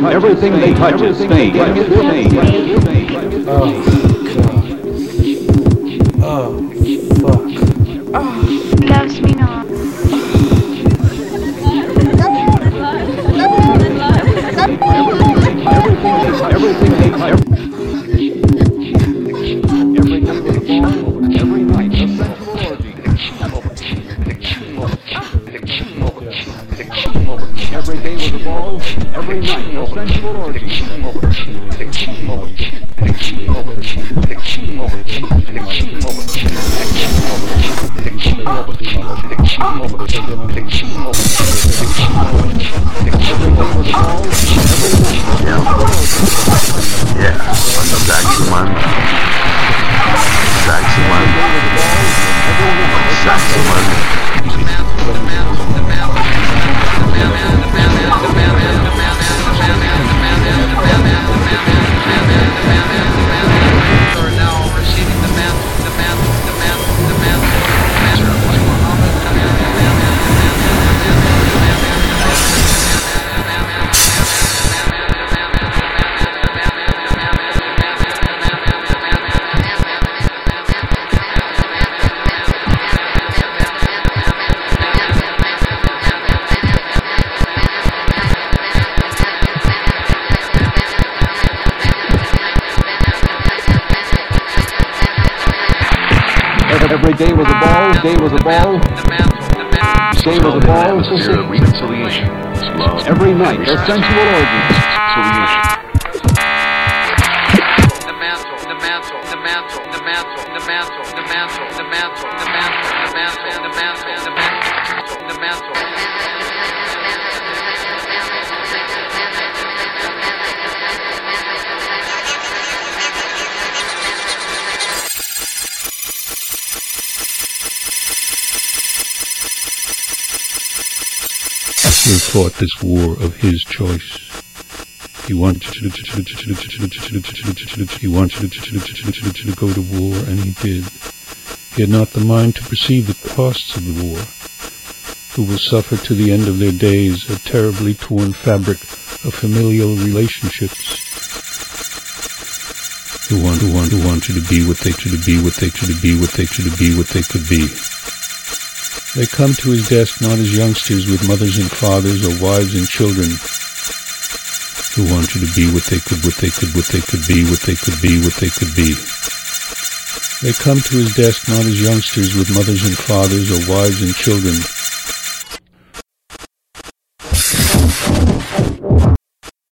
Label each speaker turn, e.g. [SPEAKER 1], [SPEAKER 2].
[SPEAKER 1] Everything they touch is stained.
[SPEAKER 2] Oh, God. Oh, fuck.
[SPEAKER 3] Loves me not.
[SPEAKER 1] Everything they touch. Every day was a ball. Every night a sensual orgy. Every day was a ball. Every night a sensual orgy.
[SPEAKER 4] Yeah, sexy man. Sexy man. Sexy man.
[SPEAKER 5] Are now receiving the mantle.
[SPEAKER 1] Every day was a ball. Day was a ball. Day was a ball.
[SPEAKER 4] Reconciliation. Love.
[SPEAKER 1] Every night a sensual orgy.
[SPEAKER 6] He fought this war of his choice. He wanted to go to war, and he did. He had not the mind to perceive the costs of the war, who will suffer to the end of their days a terribly torn fabric of familial relationships, who wanted to be what they could be. They come to his desk not as youngsters with mothers and fathers or wives and children, who wanted to be what they could be. They come to his desk not as youngsters with mothers and fathers or wives and children,